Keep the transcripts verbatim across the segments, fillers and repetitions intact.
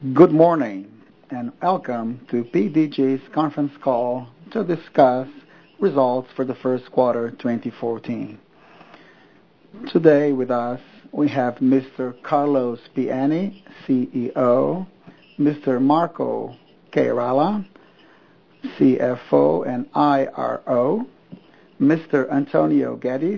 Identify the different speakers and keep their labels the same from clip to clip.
Speaker 1: Good morning and welcome to P D G's conference call to discuss results for the first quarter twenty fourteen. Today with us we have Mister Carlos Piani, C E O, Mister Marco Queirala, C F O and I R O, Mister Antonio Guedes,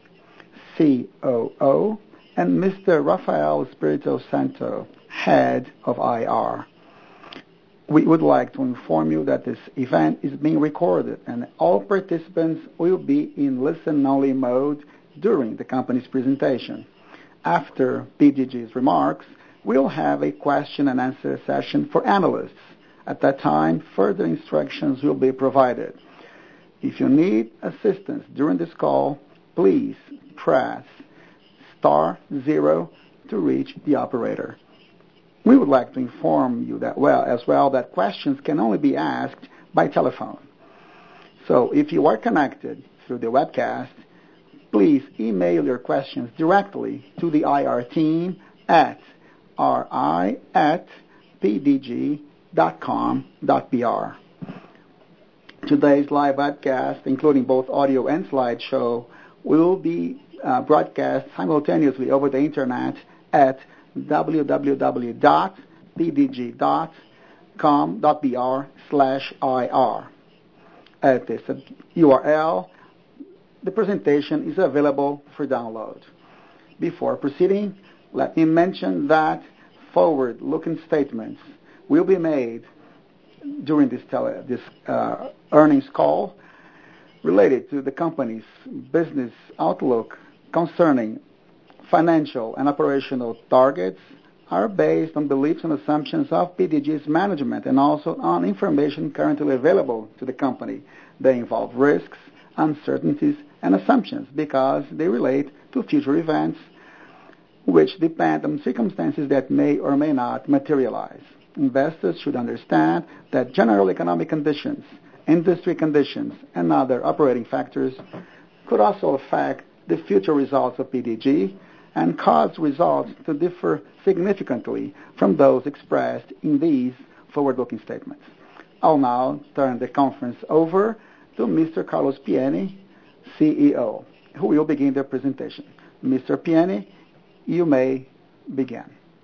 Speaker 1: C O O, and Mister Rafael Espirito Santo, Head of I R. We would like to inform you that this event is being recorded and all participants will be in listen-only mode during the company's presentation. After P D G's remarks, we'll have a question and answer session for analysts. At that time, further instructions will be provided. If you need assistance during this call, please press star zero to reach the operator. We would like to inform you that well as well that questions can only be asked by telephone. So if you are connected through the webcast, please email your questions directly to the I R team at ri at p d g dot com dot b r. Today's live webcast, including both audio and slideshow, will be uh, broadcast simultaneously over the internet at w w w dot p d g dot com dot b r slash I R. At this U R L, the presentation is available for download. Before proceeding, let me mention that forward-looking statements will be made during this, tele, this uh, earnings call related to the company's business outlook concerning financial and operational targets are based on beliefs and assumptions of P D G's management and also on information currently available to the company. They involve risks, uncertainties, and assumptions because they relate to future events which depend on circumstances that may or may not materialize. Investors should understand that general economic conditions, industry conditions, and other operating factors could also affect the future results of P D G and cause results to differ significantly from those expressed in these forward-looking statements. I'll now turn the conference over to Mister Carlos Piani, C E O, who will begin the presentation. Mister Piani, you may begin.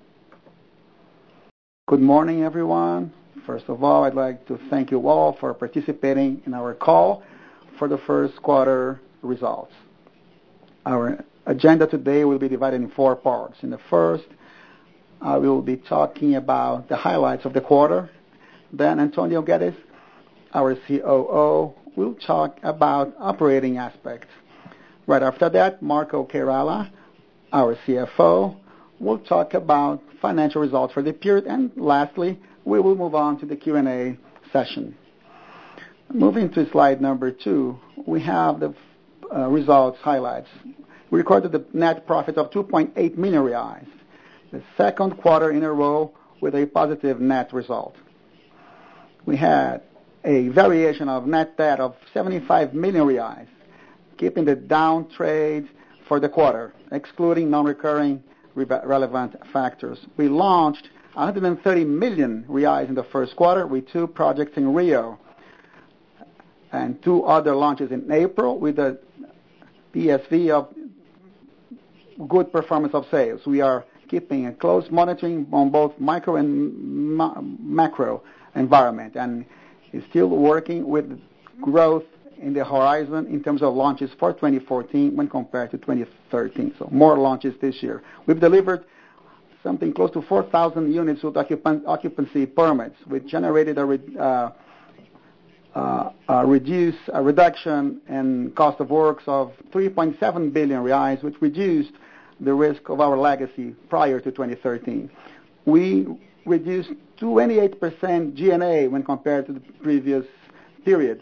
Speaker 1: Good morning, everyone. First of all, I'd like to thank you all for participating in our call for the first quarter results. Our agenda today will be divided in four parts. In the first, I will be talking about the highlights of the quarter. Then Antonio Guedes, our C O O, will talk about operating aspects. Right after that, Marco Queirala, our C F O, will talk about financial results for the period. And lastly, we will move on to the Q and A session. Moving to slide number two, we have the uh, results highlights. We recorded the net profit of two point eight million reais, the second quarter in a row with a positive net result. We had a variation of net debt of seventy-five million reais, keeping the downtrade for the quarter, excluding non-recurring re- relevant factors. We launched one hundred thirty million reais in the first quarter with two projects in Rio and two other launches in April with a P S V of good performance of sales. We are keeping a close monitoring on both micro and ma- macro environment and is still working with growth in the horizon in terms of launches for twenty fourteen when compared to twenty thirteen. So more launches this year. We've delivered something close to four thousand units with occupan- occupancy permits, which generated a, re- uh, uh, a, reduce, a reduction in cost of works of three point seven billion reais, which reduced the risk of our legacy prior to twenty thirteen. We reduced twenty-eight percent G and A when compared to the previous period,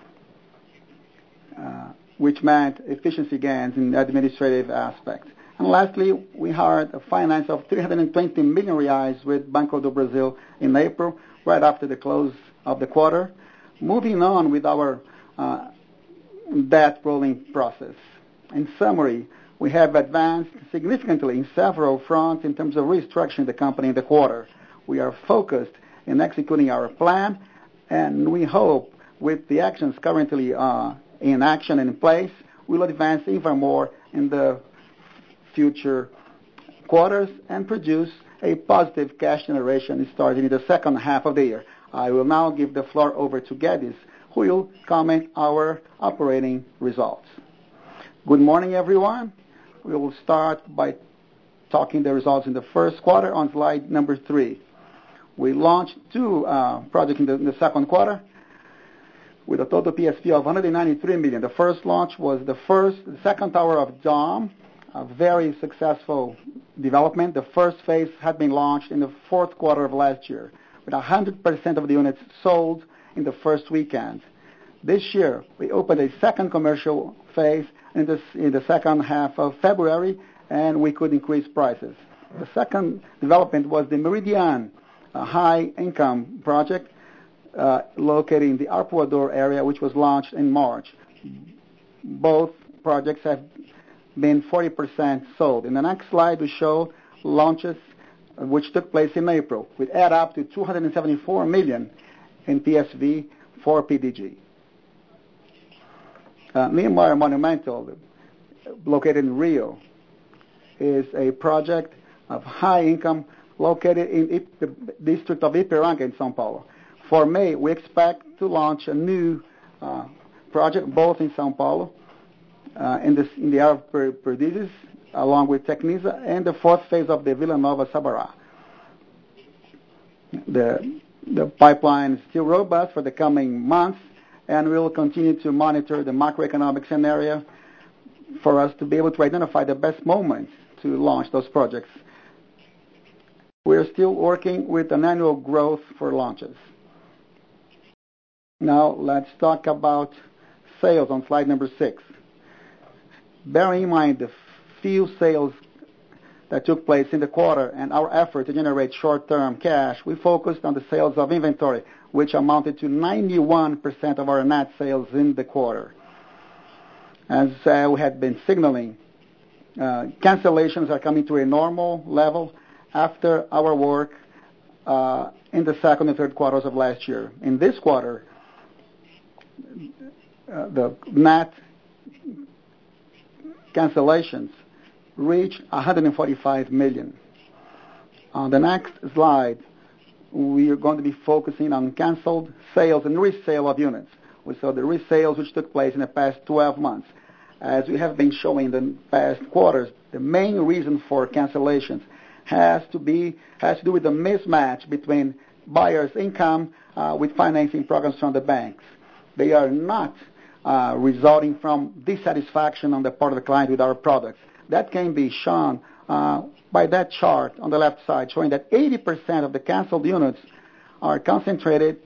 Speaker 1: uh, which meant efficiency gains in administrative aspects. And lastly, we hired a finance of three hundred twenty million reais with Banco do Brasil in April, right after the close of the quarter. Moving on with our uh, debt rolling process. In summary, we have advanced significantly in several fronts in terms of restructuring the company in the quarter. We are focused in executing our plan, and we hope with the actions currently uh, in action and in place, we'll advance even more in the future quarters and produce a positive cash generation starting in the second half of the year. I will now give the floor over to Guedes, who will comment our operating results. Good morning, everyone. We will start by talking the results in the first quarter on slide number three. We launched two uh, projects in the, in the second quarter with a total P S V of one hundred ninety-three million dollars. The first launch was the first, the second tower of Dom, a very successful development. The first phase had been launched in the fourth quarter of last year, with one hundred percent of the units sold in the first weekend. This year, we opened a second commercial phase in, this, in the second half of February, and we could increase prices. The second development was the Meridian, a high-income project uh, located in the Arpoador area, which was launched in March. Both projects have been forty percent sold. In the next slide, we show launches which took place in April, which add up to two hundred seventy-four million dollars in P S V for P D G. Uh, Niemeyer Monumental, located in Rio, is a project of high income located in Ip- the district of Ipiranga in São Paulo. For May, we expect to launch a new uh, project both in São Paulo, uh, in, this, in the area of per- Perdizes, along with Tecnisa, and the fourth phase of the Vila Nova Sabará. The, the pipeline is still robust for the coming months, and we will continue to monitor the macroeconomic scenario for us to be able to identify the best moments to launch those projects. We are still working with an annual growth for launches. Now let's talk about sales on slide number six. Bearing in mind the few sales that took place in the quarter and our effort to generate short-term cash, we focused on the sales of inventory, which amounted to ninety-one percent of our net sales in the quarter. As uh, we had been signaling, uh, cancellations are coming to a normal level after our work uh, in the second and third quarters of last year. In this quarter, uh, the net cancellations reached one hundred forty-five million dollars. On the next slide, we are going to be focusing on canceled sales and resale of units. We saw the resales which took place in the past twelve months. As we have been showing in the past quarters, the main reason for cancellations has to be has to do with the mismatch between buyers' income uh, with financing programs from the banks. They are not uh, resulting from dissatisfaction on the part of the client with our products. That can be shown uh, by that chart on the left side, showing that eighty percent of the canceled units are concentrated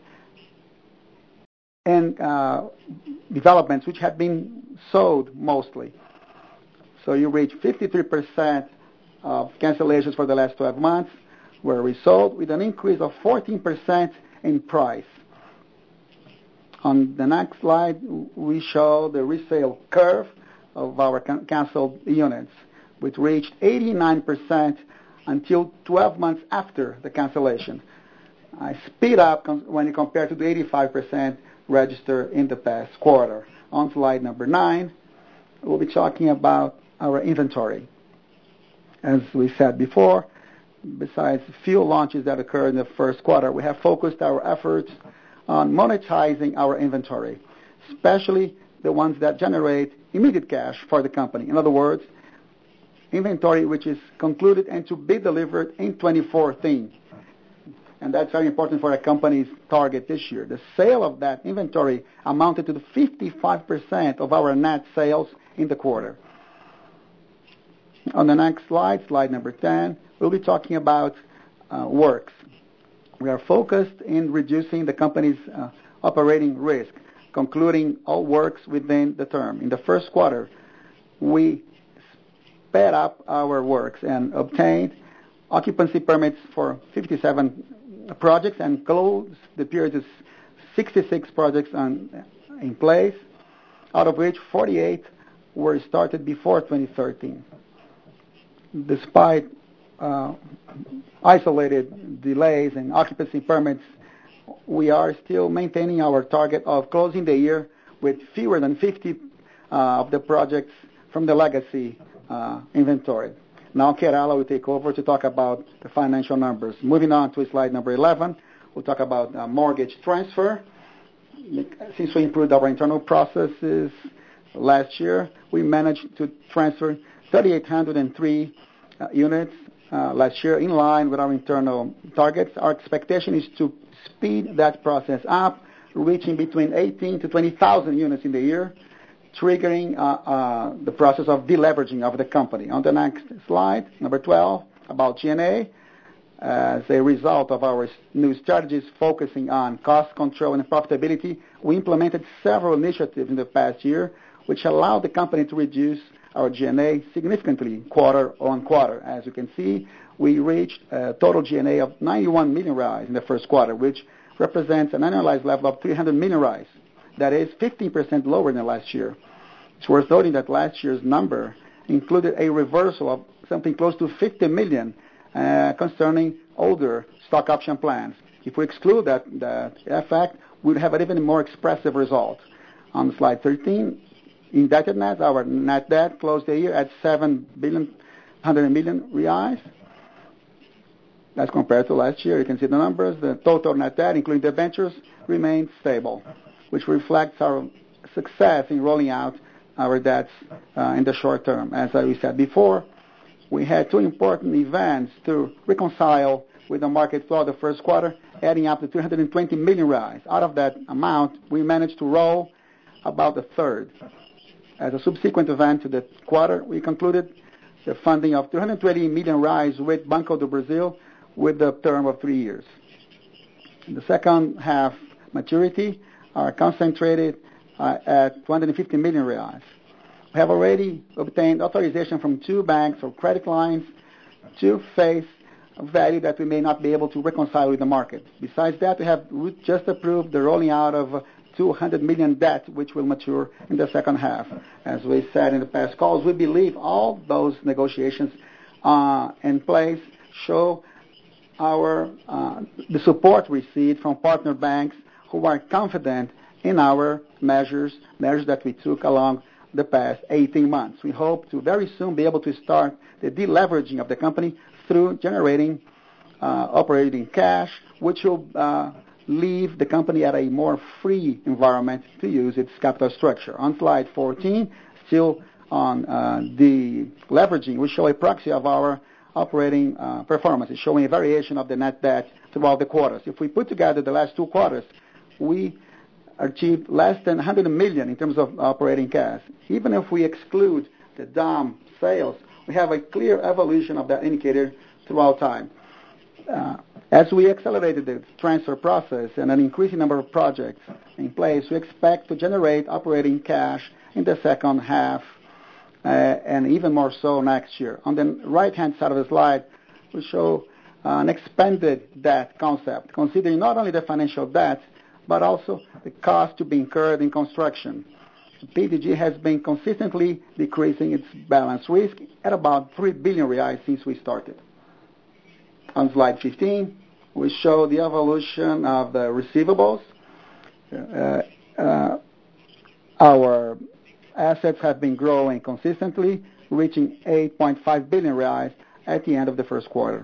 Speaker 1: in uh, developments which have been sold mostly. So you reach fifty-three percent of cancellations for the last twelve months were resold, with an increase of fourteen percent in price. On the next slide, we show the resale curve of our can- canceled units, which reached eighty-nine percent until twelve months after the cancellation. I speed up com- when you compare to the eighty-five percent registered in the past quarter. On slide number nine, we'll be talking about our inventory. As we said before, besides few launches that occurred in the first quarter, we have focused our efforts on monetizing our inventory, especially the ones that generate immediate cash for the company. In other words, inventory which is concluded and to be delivered in twenty fourteen. And that's very important for a company's target this year. The sale of that inventory amounted to fifty-five percent of our net sales in the quarter. On the next slide, slide number ten, we'll be talking about uh, works. We are focused in reducing the company's uh, operating risk, concluding all works within the term. In the first quarter, we sped up our works and obtained occupancy permits for fifty-seven projects and closed the period to sixty-six projects on, in place, out of which forty-eight were started before twenty thirteen. Despite uh, isolated delays and occupancy permits, we are still maintaining our target of closing the year with fewer than fifty uh, of the projects from the legacy uh, inventory. Now Kerala will take over to talk about the financial numbers. Moving on to slide number eleven, we'll talk about uh, mortgage transfer. Since we improved our internal processes last year, we managed to transfer three thousand eight hundred three uh, units uh, last year, in line with our internal targets. Our expectation is to speed that process up, reaching between eighteen to twenty thousand units in the year, triggering uh, uh, the process of deleveraging of the company. On the next slide, number twelve, about G and A. As a result of our new strategies focusing on cost control and profitability, we implemented several initiatives in the past year, which allowed the company to reduce our G and A significantly quarter on quarter. As you can see, we reached a total G and A of ninety-one million reais in the first quarter, which represents an annualized level of three hundred million reais. That is fifteen percent lower than last year. It's worth noting that last year's number included a reversal of something close to fifty million uh, concerning older stock option plans. If we exclude that, that effect, we'd have an even more expressive result. On slide thirteen, indebtedness, our net debt closed the year at seven billion one hundred million reais. As compared to last year, you can see the numbers. The total net debt, including debentures, remains stable, which reflects our success in rolling out our debts uh, in the short term. As we said before, we had two important events to reconcile with the market throughout the first quarter, adding up to three hundred twenty million reais. Out of that amount, we managed to roll about a third. As a subsequent event to the quarter, we concluded the funding of three hundred twenty million reais with Banco do Brasil with a term of three years. The second half maturity are concentrated uh, at two hundred fifty million reais. We have already obtained authorization from two banks or credit lines to face a value that we may not be able to reconcile with the market. Besides that, we have just approved the rolling out of two hundred million debt, which will mature in the second half. As we said in the past calls, we believe all those negotiations uh, in place show our uh, the support received from partner banks who are confident in our measures, measures that we took along the past eighteen months. We hope to very soon be able to start the deleveraging of the company through generating uh, operating cash, which will uh, leave the company at a more free environment to use its capital structure. On slide fourteen, still on uh, the leveraging, we show a proxy of our operating uh, performance. It's showing a variation of the net debt throughout the quarters. If we put together the last two quarters, we achieved less than one hundred million in terms of operating cash. Even if we exclude the D O M sales, we have a clear evolution of that indicator throughout time. Uh, as we accelerated the transfer process and an increasing number of projects in place, we expect to generate operating cash in the second half uh, and even more so next year. On the right-hand side of the slide, we show uh, an expanded debt concept, considering not only the financial debt, but also the cost to be incurred in construction. P D G has been consistently decreasing its balance risk at about three billion reais since we started. On slide fifteen, we show the evolution of the receivables. Uh, uh, our assets have been growing consistently, reaching eight point five billion reais at the end of the first quarter.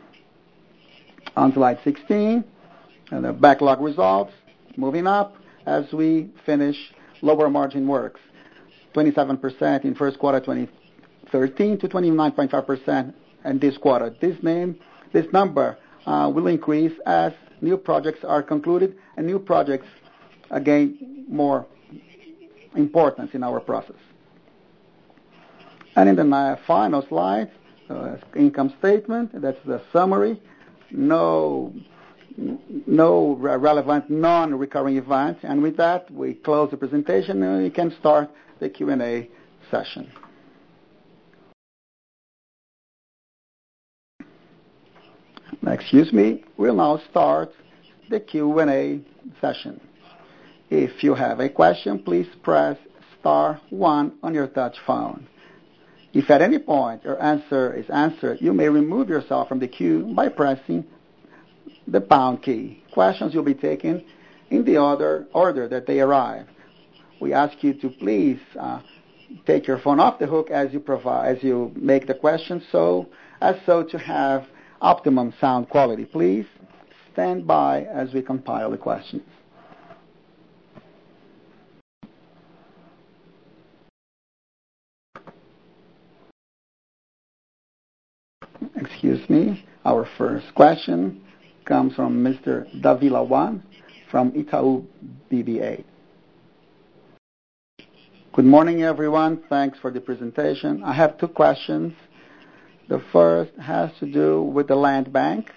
Speaker 1: On slide sixteen, and the backlog results, moving up as we finish lower margin works, twenty-seven percent in first quarter twenty thirteen to twenty-nine point five percent in this quarter. This name, this number uh, will increase as new projects are concluded and new projects uh, gain more importance in our process. And in the uh, final slide, uh, income statement, that's the summary. No no relevant non-recurring event. And with that, we close the presentation and we can start the Q and A session. Excuse me, we'll now start the Q and A session. If you have a question, please press star one on your touch phone. If at any point your answer is answered, you may remove yourself from the queue by pressing the pound key. Questions will be taken in the order, order that they arrive. We ask you to please uh, take your phone off the hook as you provide, as you make the question, so as so to have optimum sound quality. Please stand by as we compile the questions. Excuse me. Our first question comes from Mister Davila Wan from Itaú B B A. Good morning, everyone. Thanks for the presentation. I have two questions. The first has to do with the land bank.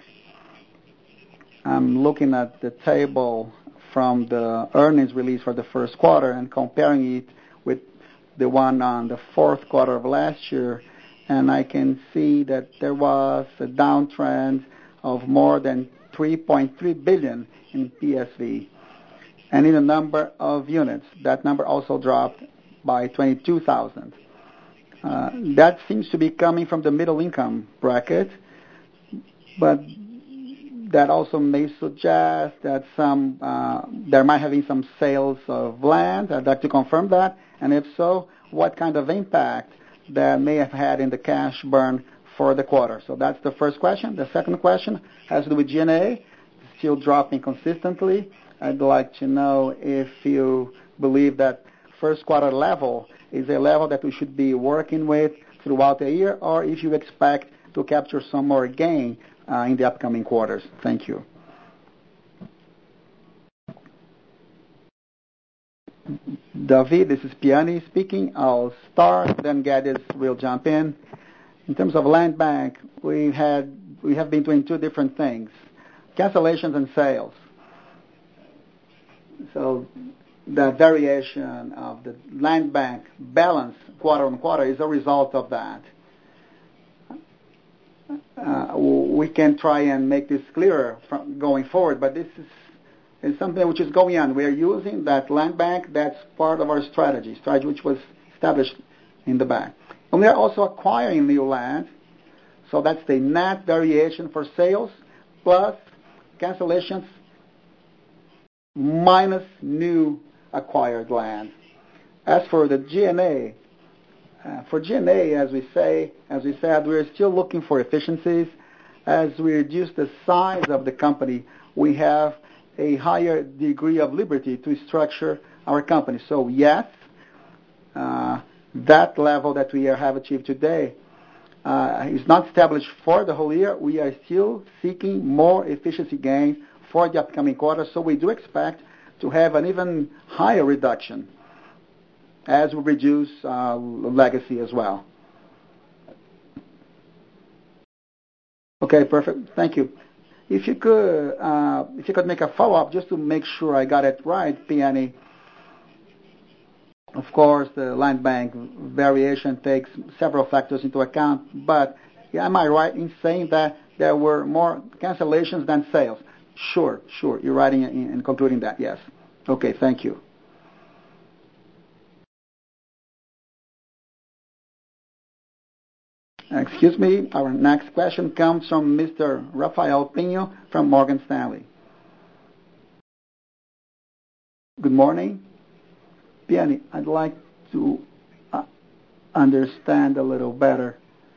Speaker 1: I'm looking at the table from the earnings release for the first quarter and comparing it with the one on the fourth quarter of last year, and I can see that there was a downtrend of more than three point three billion in P S V. And in the number of units, that number also dropped by twenty-two thousand. Uh, that seems to be coming from the middle income bracket, but that also may suggest that some uh, there might have been some sales of land. I'd like to confirm that, and if so, what kind of impact that may have had in the cash burn for the quarter. So that's the first question. The second question has to do with G and A, still dropping consistently. I'd like to know if you believe that first quarter level is a level that we should be working with throughout the year, or if you expect to capture some more gain uh, in the upcoming quarters. Thank you. David, this is Piani speaking. I'll start, then Geddes will jump in. In terms of land bank, we had we have been doing two different things: cancellations and sales. So the variation of the land bank balance quarter on quarter is a result of that. Uh, we can try and make this clearer from going forward, but this is, is something which is going on. We are using that land bank. That's part of our strategy, strategy which was established in the bank. And we are also acquiring new land, so that's the net variation for sales plus cancellations minus new acquired land. As for the G and A, uh, for G and A, as we say, as we said, we are still looking for efficiencies. As we reduce the size of the company, we have a higher degree of liberty to structure our company. So yes, uh, that level that we have achieved today uh, is not established for the whole year. We are still seeking more efficiency gains for the upcoming quarter, so we do expect to have an even higher reduction as we reduce uh, legacy as well. Okay, perfect. Thank you. If you could, uh, if you could make a follow-up just to make sure I got it right, Piani. Of course, the land bank variation takes several factors into account, but yeah, am I right in saying that there were more cancellations than sales? Sure, sure. You're right in, in concluding that, yes. Okay, thank you. Excuse me, our next question comes from Mister Rafael Pinho from Morgan Stanley. Good morning. Piani, I'd like to uh, understand a little better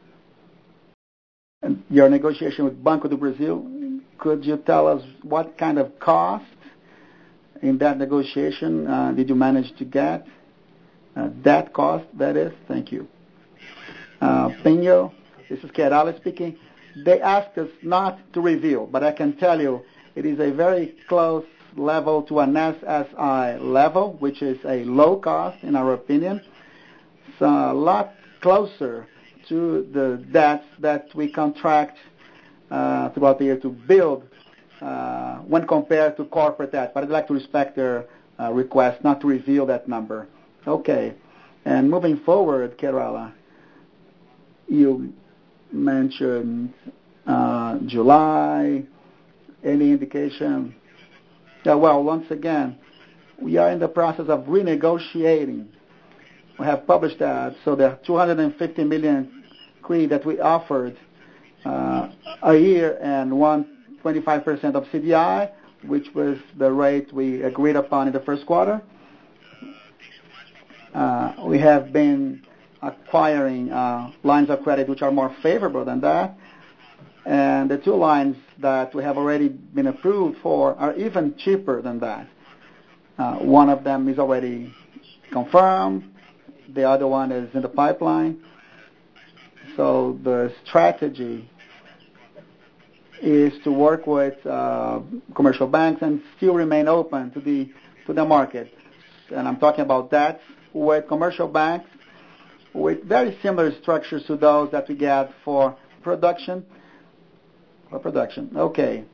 Speaker 1: your negotiation with Banco do Brasil. Could you tell us what kind of cost in that negotiation uh, did you manage to get? Uh, that cost, that is. Thank you. Uh, Pinho, this is Kerala speaking. They asked us not to reveal, but I can tell you it is a very close level to an S S I level, which is a low cost in our opinion. It's a lot closer to the debts that we contract uh, throughout the year to build uh, when compared to corporate debt. But I'd like to respect their uh, request not to reveal that number. Okay. And moving forward, Kerala, you mentioned uh, July. Any indication? Yeah, well, once again, we are in the process of renegotiating We have published that. So the two hundred fifty million C R I that we offered uh, a year and one hundred twenty-five percent of C D I, which was the rate we agreed upon in the first quarter. Uh, we have been acquiring uh, lines of credit which are more favorable than that. And the two lines that we have already been approved for are even cheaper than that. Uh, one of them is already confirmed. The other one is in the pipeline. So the strategy is to work with uh, commercial banks and still remain open to the to the market. And I'm talking about that with commercial banks with very similar structures to those that we get for production. For production, okay.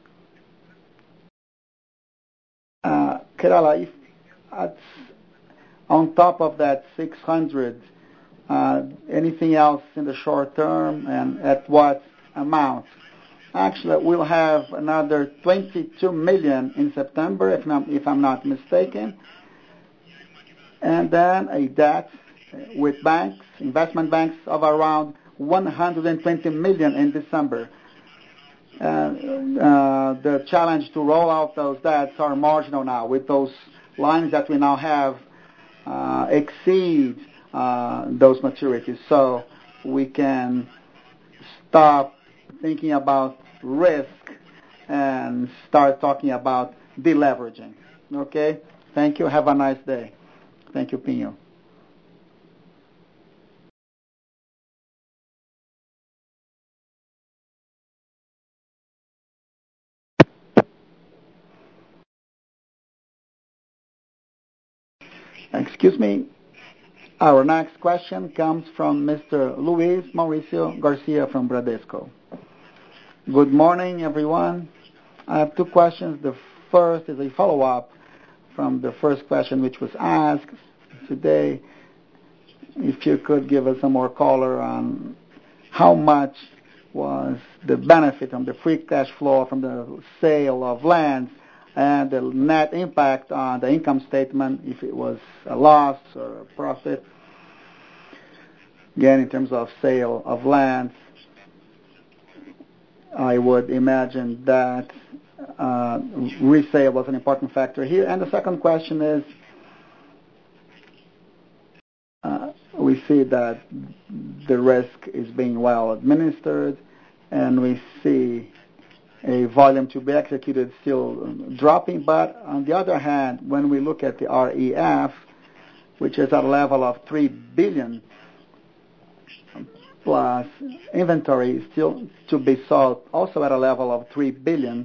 Speaker 1: Uh, Kerala, if at, on top of that six hundred, uh, anything else in the short term, and at what amount? Actually, we'll have another twenty-two million in September, if, not, if I'm not mistaken, and then a debt with banks, investment banks, of around one hundred twenty million in December. Uh, uh, the challenge to roll out those debts are marginal now. With those lines that we now have uh, exceed uh, those maturities, so we can stop thinking about risk and start talking about deleveraging. Okay? Thank you. Have a nice day. Thank you, Pinho. Excuse me. Our next question comes from Mister Luis Mauricio Garcia from Bradesco. Good morning, everyone. I have two questions. The first is a follow-up from the first question which was asked today. If you could give us some more color on how much was the benefit from the free cash flow from the sale of land and the net impact on the income statement, if it was a loss or a profit. Again, in terms of sale of land, I would imagine that uh, resale was an important factor here. And the second question is, uh, we see that the risk is being well administered, and we see a volume to be executed still dropping. But on the other hand, when we look at the R E F, which is at a level of three billion plus inventory still to be sold, also at a level of three billion,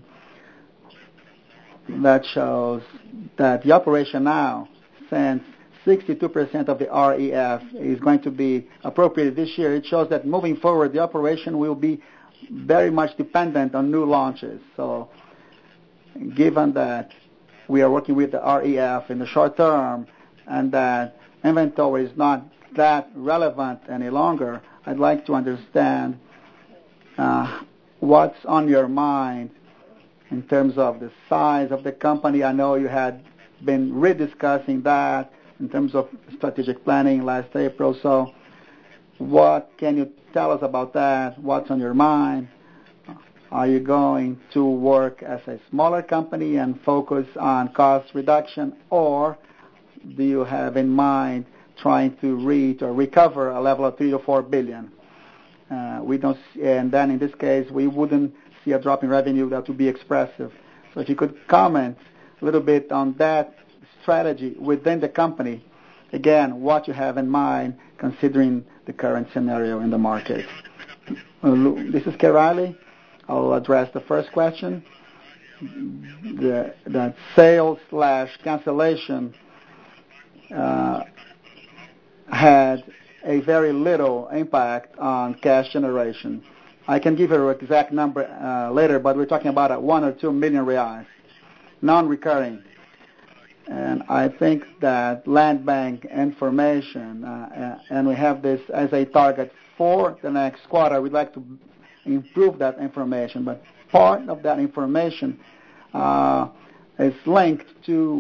Speaker 1: that shows that the operation now, since sixty-two percent of the R E F is going to be appropriated this year, it shows that moving forward the operation will be very much dependent on new launches. So given that we are working with the R E F in the short term and that inventory is not that relevant any longer, I'd like to understand uh, what's on your mind in terms of the size of the company. I know you had been rediscussing that in terms of strategic planning last April. So what can you tell us about that? What's on your mind? Are you going to work as a smaller company and focus on cost reduction, or do you have in mind trying to reach or recover a level of three to four billion? Uh, we don't, see, and then in this case, we wouldn't see a drop in revenue that would be expressive. So if you could comment a little bit on that strategy within the company, again, what you have in mind considering the current scenario in the market. Uh, this is Kerali. I'll address the first question. The, the sales slash cancellation uh, had a very little impact on cash generation. I can give you an exact number uh, later, but we're talking about a one or two million reais, non-recurring. And I think that land bank information, uh, and we have this as a target for the next quarter. We'd like to improve that information, but part of that information uh, is linked to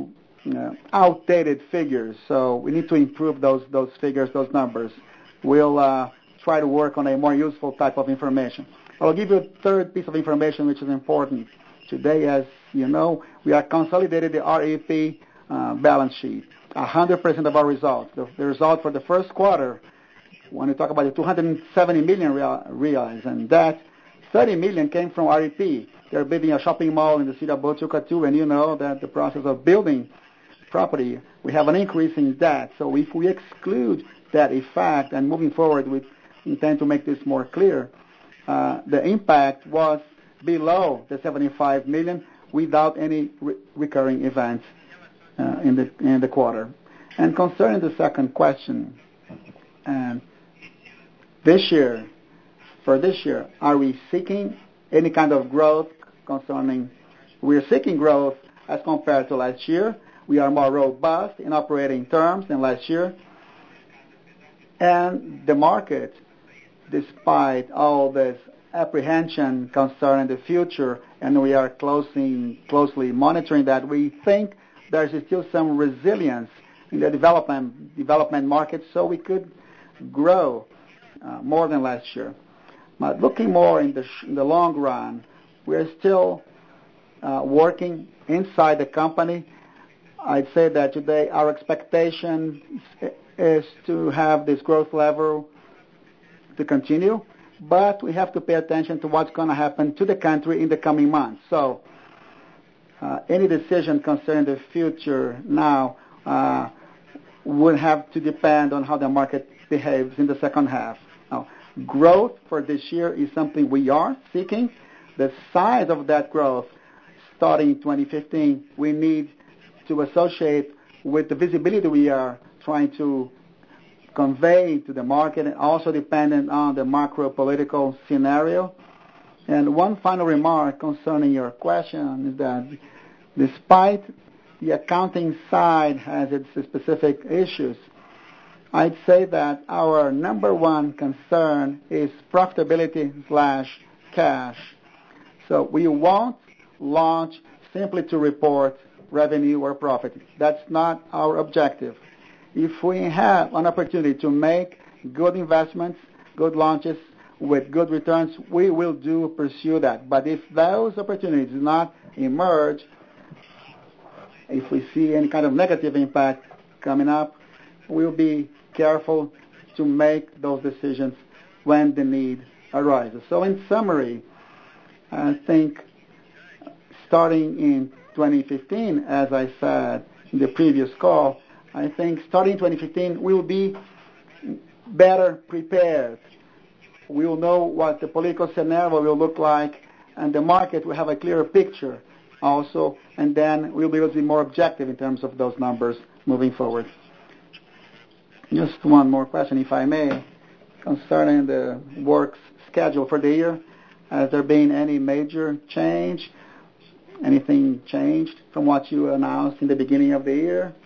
Speaker 1: uh, outdated figures. So we need to improve those those figures, those numbers. We'll uh, try to work on a more useful type of information. I'll give you a third piece of information which is important. Today, as you know, we are consolidated the R E P uh, balance sheet, one hundred percent of our results. The, the result for the first quarter, when we talk about the two hundred seventy million real, reals, and that thirty million came from R E P. They're building a shopping mall in the city of Botucatu, and you know that the process of building property, we have an increase in debt. So if we exclude that effect, and moving forward, we intend to make this more clear, uh, the impact was below the seventy-five million without any re- recurring events uh, in the in the quarter. And concerning the second question, and this year, for this year, are we seeking any kind of growth concerning, we're seeking growth as compared to last year. We are more robust in operating terms than last year. And the market, despite all this apprehension concerning the future, and we are closely, closely monitoring that, we think there's still some resilience in the development development market, so we could grow uh, more than last year. But looking more in the, sh- in the long run, we're still uh, working inside the company. I'd say that today our expectation is to have this growth level to continue, but we have to pay attention to what's going to happen to the country in the coming months. So uh, any decision concerning the future now uh, would have to depend on how the market behaves in the second half. Now, growth for this year is something we are seeking. The size of that growth, starting in twenty fifteen, we need to associate with the visibility we are trying to convey to the market, and also dependent on the macro political scenario. And one final remark concerning your question is that despite the accounting side has its specific issues, I'd say that our number one concern is profitability slash cash. So we won't launch simply to report revenue or profit. That's not our objective. If we have an opportunity to make good investments, good launches with good returns, we will do pursue that. But if those opportunities do not emerge, if we see any kind of negative impact coming up, we'll be careful to make those decisions when the need arises. So in summary, I think starting in twenty fifteen, as I said in the previous call, I think starting in twenty fifteen, we will be better prepared. We will know what the political scenario will look like, and the market will have a clearer picture also, and then we'll be able to be more objective in terms of those numbers moving forward. Just one more question, if I may, concerning the work schedule for the year. Has there been any major change? Anything changed from what you announced in the beginning of the year?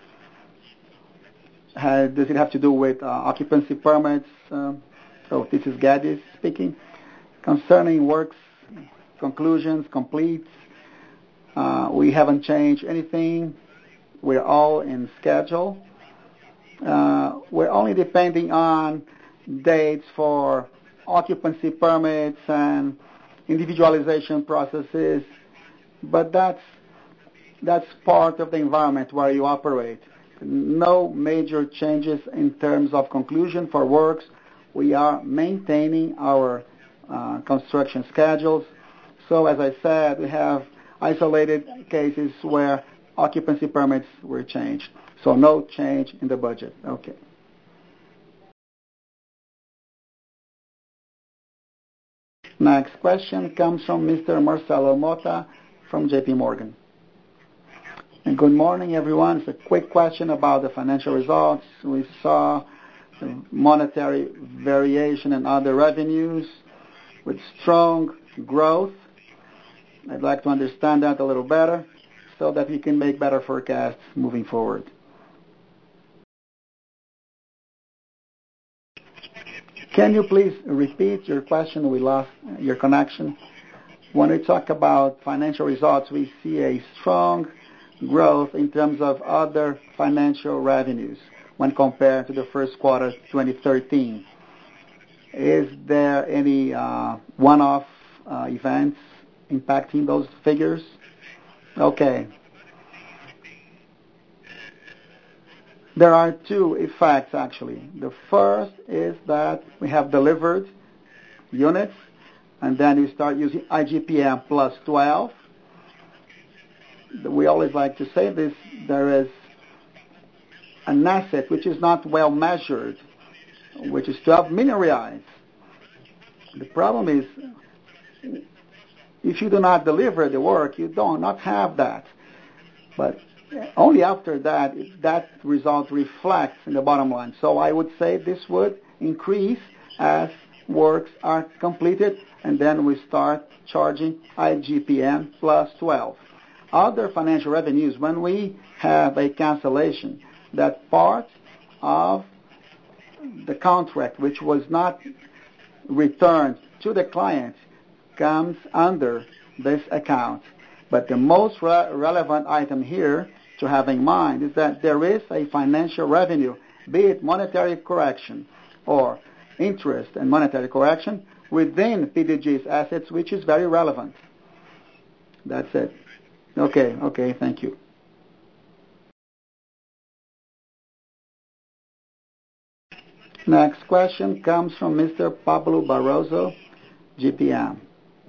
Speaker 1: Has, does it have to do with uh, occupancy permits? Uh, so this is Gadis speaking. Concerning works, conclusions, completes, uh, we haven't changed anything. We're all in schedule. Uh, we're only depending on dates for occupancy permits and individualization processes, but that's that's part of the environment where you operate. No major changes in terms of conclusion for works. We are maintaining our uh, construction schedules. So as I said, we have isolated cases where occupancy permits were changed. So no change in the budget. Okay. Next question comes from Mister Marcelo Mota from J P Morgan. And good morning, everyone. It's a quick question about the financial results. We saw the monetary variation and other revenues with strong growth. I'd like to understand that a little better so that we can make better forecasts moving forward. Can you please repeat your question? We lost your connection. When we talk about financial results, we see a strong growth in terms of other financial revenues when compared to the first quarter twenty thirteen. Is there any uh, one-off uh, events impacting those figures? Okay. There are two effects, actually. The first is that we have delivered units, and then you start using I G P M plus twelve. We always like to say this, there is an asset which is not well measured, which is twelve million reais. The problem is, if you do not deliver the work, you do not have that. But only after that, that result reflects in the bottom line. So I would say this would increase as works are completed, and then we start charging I G P M plus twelve. Other financial revenues, when we have a cancellation, that part of the contract which was not returned to the client comes under this account. But the most re- relevant item here to have in mind is that there is a financial revenue, be it monetary correction or interest and monetary correction, within P D G's assets, which is very relevant. That's it. Okay, okay, thank you. Next question comes from Mister Pablo Barroso, G P M.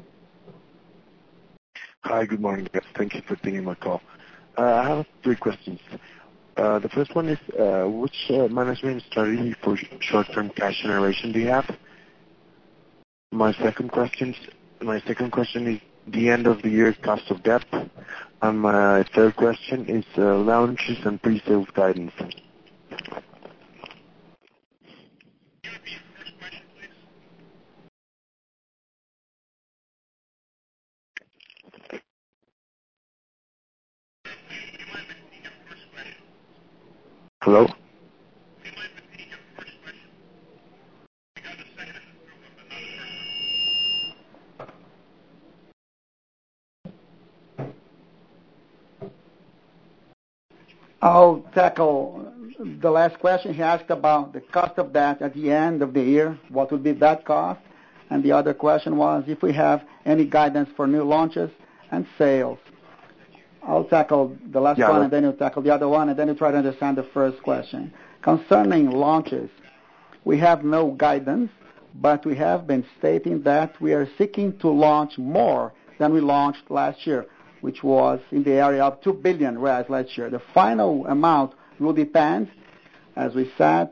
Speaker 2: Hi, good morning, guys. Thank you for taking my call. Uh, I have three questions. Uh, the first one is, uh, which uh, management strategy for short-term cash generation do you have? My second question, my second question is the end of the year cost of debt, and my third question is uh, launches and pre-sales guidance. Hello?
Speaker 1: I'll tackle the last question. He asked about the cost of debt at the end of the year. What would be that cost? And the other question was if we have any guidance for new launches and sales. I'll tackle the last
Speaker 2: yeah,
Speaker 1: one, and then you'll tackle the other one, and then you try to understand the first question. Concerning launches, we have no guidance, but we have been stating that we are seeking to launch more than we launched last year, which was in the area of two billion reais last year. The final amount will depend, as we said,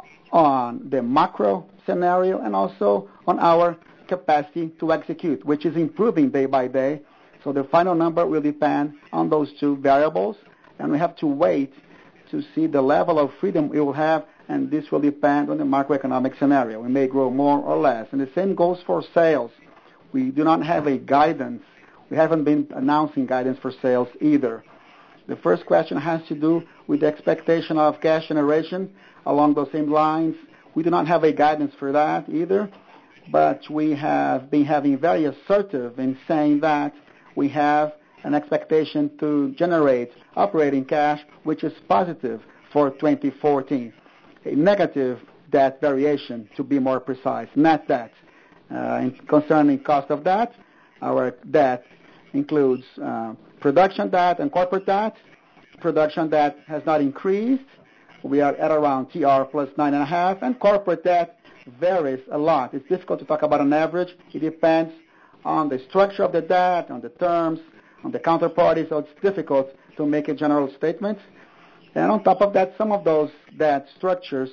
Speaker 1: on the macro scenario and also on our capacity to execute, which is improving day by day. So the final number will depend on those two variables, and we have to wait to see the level of freedom we will have, and this will depend on the macroeconomic scenario. We may grow more or less. And the same goes for sales. We do not have a guidance. We haven't been announcing guidance for sales either. The first question has to do with the expectation of cash generation along those same lines. We do not have a guidance for that either, but we have been having very assertive in saying that we have an expectation to generate operating cash, which is positive for twenty fourteen. A negative debt variation, to be more precise, net debt. Uh, concerning cost of debt, our debt includes uh, production debt and corporate debt. Production debt has not increased. We are at around T R plus nine and a half, and corporate debt varies a lot. It's difficult to talk about an average. It depends on the structure of the debt, on the terms, on the counterparty, so it's difficult to make a general statement. And on top of that, some of those debt structures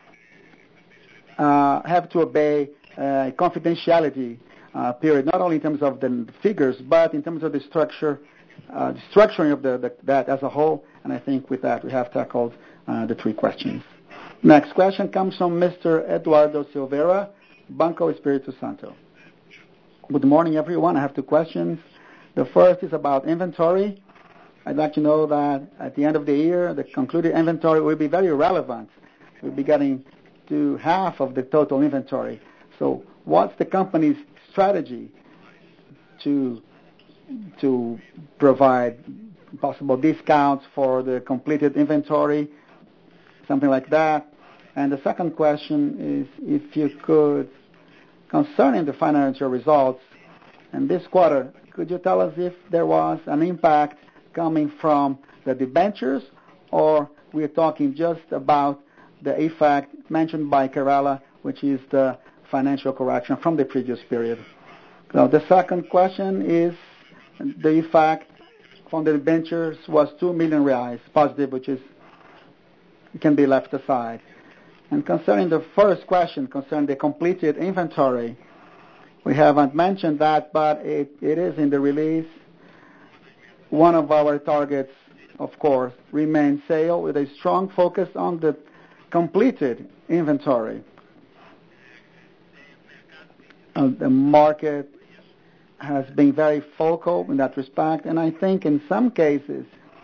Speaker 1: uh, have to obey uh, confidentiality uh, period, not only in terms of the figures, but in terms of the structure, uh, the structuring of the, the debt as a whole. And I think with that, we have tackled uh, the three questions. Next question comes from Mister Eduardo Silveira, Banco Espírito Santo. Good morning, everyone. I have two questions. The first is about inventory. I'd like to know that at the end of the year, the concluded inventory will be very relevant. We'll be getting to half of the total inventory. So what's the company's strategy to to provide possible discounts for the completed inventory, something like that. And the second question is if you could, concerning the financial results, and this quarter, could you tell us if there was an impact coming from the debentures, or we're talking just about the effect mentioned by Kerala, which is the financial correction from the previous period? So the second question is the effect from the debentures was two million reais positive, which is can be left aside. And concerning the first question, concerning the completed inventory, we haven't mentioned that, but it, it is in the release. One of our targets, of course, remains sale with a strong focus on the completed inventory. Uh, the market has been very focal in that respect, and I think in some cases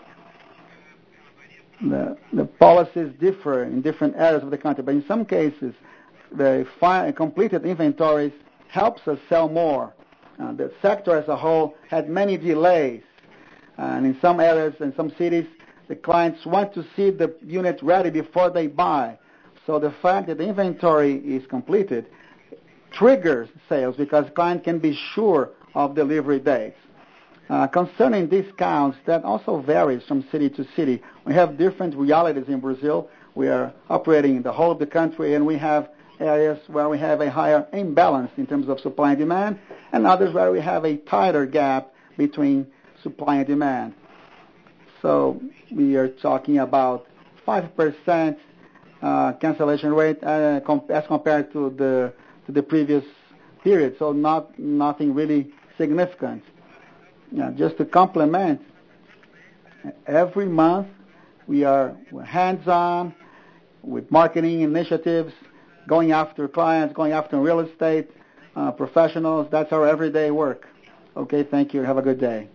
Speaker 1: the, the policies differ in different areas of the country, but in some cases the fi- completed inventories helps us sell more. Uh, the sector as a whole had many delays, and in some areas, in some cities, the clients want to see the unit ready before they buy. So the fact that the inventory is completed triggers sales because the client can be sure of delivery dates. Uh, concerning discounts, that also varies from city to city. We have different realities in Brazil. We are operating in the whole of the country, and we have areas where we have a higher imbalance in terms of supply and demand, and others where we have a tighter gap between supply and demand. So we are talking about five percent uh, cancellation rate uh, com- as compared to the to the previous period. So not nothing really significant. Yeah, just to complement, every month we are hands-on with marketing initiatives, going after clients, going after real estate uh, professionals. That's our everyday work. Okay, thank you. Have a good day.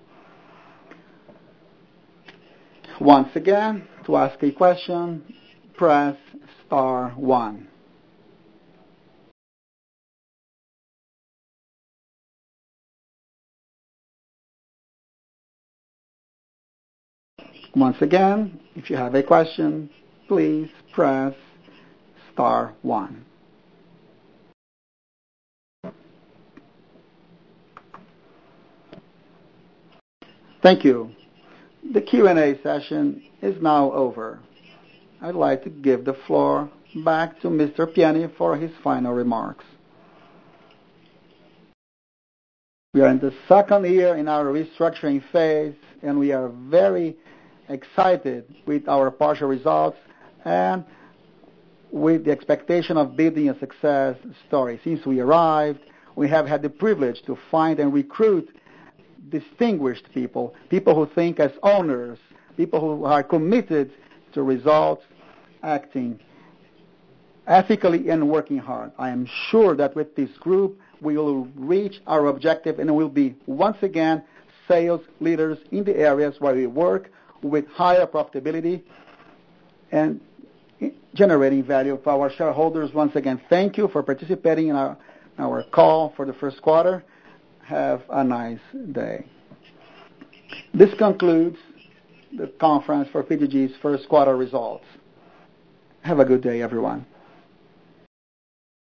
Speaker 1: Once again, to ask a question, press star one. Once again, if you have a question, please press star one. Thank you. The Q and A session is now over. I'd like to give the floor back to Mister Piani for his final remarks. We are in the second year in our restructuring phase, and we are very excited with our partial results and with the expectation of building a success story. Since we arrived, we have had the privilege to find and recruit distinguished people, people who think as owners, people who are committed to results, acting ethically and working hard. I am sure that with this group, we will reach our objective and will be, once again, sales leaders in the areas where we work with higher profitability and generating value for our shareholders. Once again, thank you for participating in our, our call for the first quarter. Have a nice day. This concludes the conference for P D G's first quarter results. Have a good day, everyone.